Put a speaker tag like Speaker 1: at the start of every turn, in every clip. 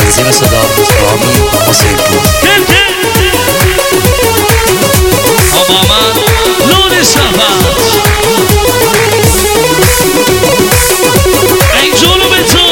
Speaker 1: تنظیم صدا رامی حسین پور
Speaker 2: آقا من لون سفر این جلو به تو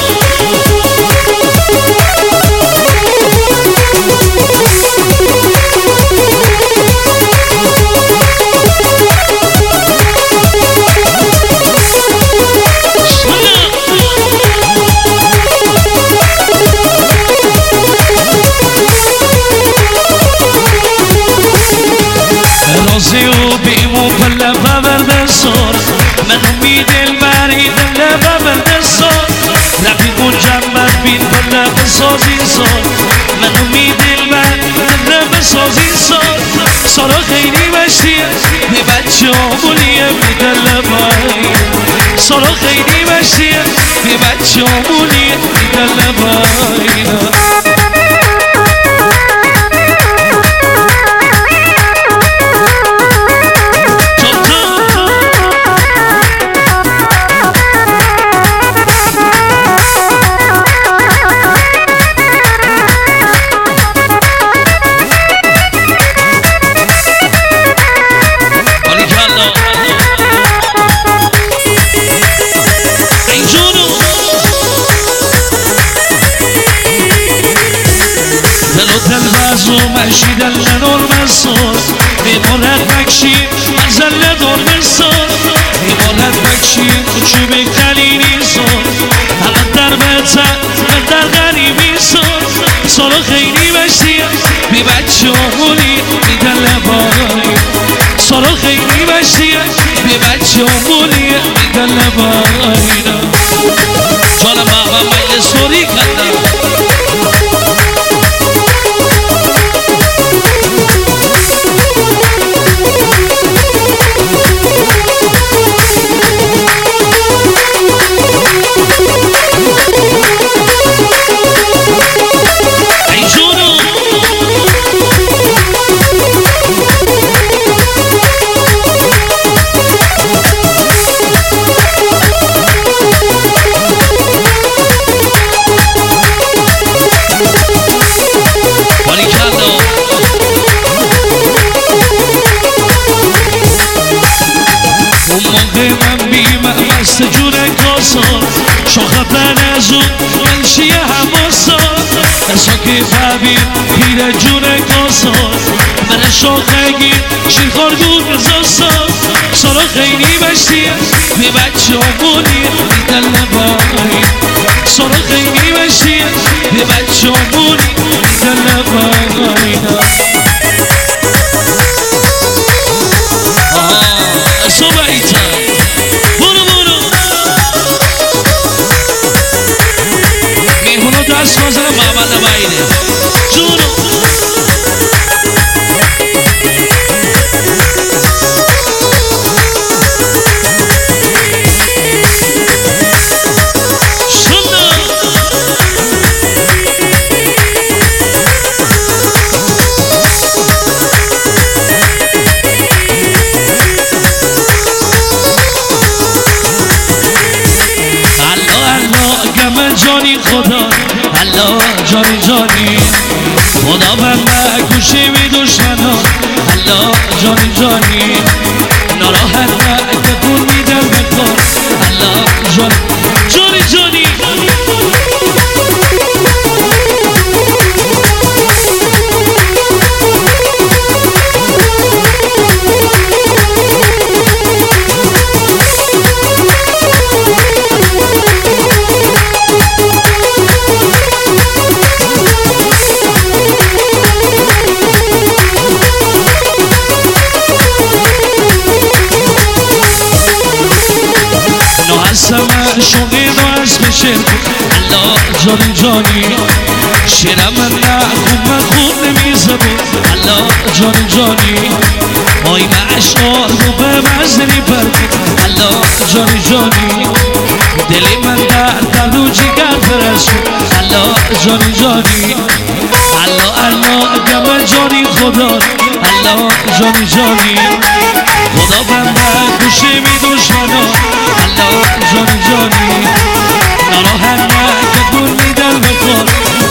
Speaker 2: من امید البری دل ببرد سال رفیق و جنبت بین بله بسازی سال من امید البری دل بسازی سال سارا خیلی بشتیه به بچه آمولیه به دل بایی سارا خیلی بشتیه به بچه آمولیه به دل بایی مشید النور مسور میماند بکشیم از الندور مسور میماند بکشیم چوب کلینی سور همه در بهتر من در غریبی سور سارا خیلی بشتیم بی بچه آمونی میدن لبایی سارا خیلی بشتیم بی بچه آمونی میدن لبایی جانم بابا من یه سوری کردم شوخه پنزو منشیه هماسان ساکی فبیر پیر جون کاسان من شوخگی شیرخارگون رزاسان سارا خیلی بشتیه بی بچه آمونی میدن لبایی سارا خیلی بشتیه بی بچه آمونی میدن لبایی صبحیتر دست بازن محمد نباییده جونو جانی خدا الله جانی جانی خدا بنده گوشی بی دشمنان الله جانی جانی ناراحت نکن میدن بکن الله جانی جانی شوقی رو از بشه الله جانی جانی شیرم من خود نمیزه بود الله جانی جانی آی اشعار رو به مزنی برد الله جانی جانی دلی من در و جگر فرست الله جانی جانی الله گم جانی خدا الله جانی جانی خدا بنده گوشه می دشمنان الله جانی جانی ناراحت نکن میدن بکن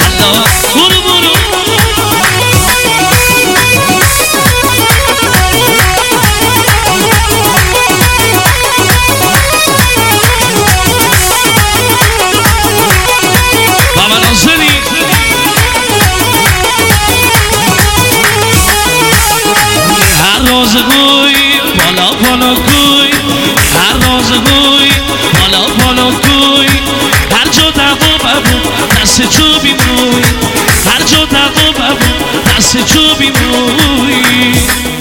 Speaker 2: روی بالا بالا گوی هر راز روی بالا بالا گوی هر جا دقا ببون دست چوبی موی هر جا دقا ببون دست چوبی موی